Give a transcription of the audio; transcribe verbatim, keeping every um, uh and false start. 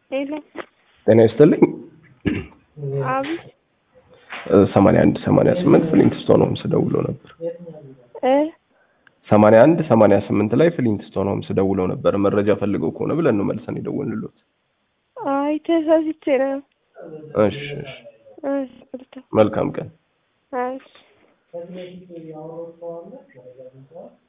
ሄሎ ጤና ይስጥልኝ። አቤት ሰማንያ አንድ ሰማንያ ስምንት ፍሊንትስቶን ሆምስ ደውሎ ነበር። እ ሰማንያ አንድ ሰማንያ ስምንት ላይ ፍሊንትስቶን ሆምስ ደውሎ ነበር። መረጃ ፈልገው ከሆነ ብለን ነው መልሰን የደወልንልዎት። አይ ተሳስቼ ነው። እሺ እሺ። እሺ መልካም ቀን። እሺ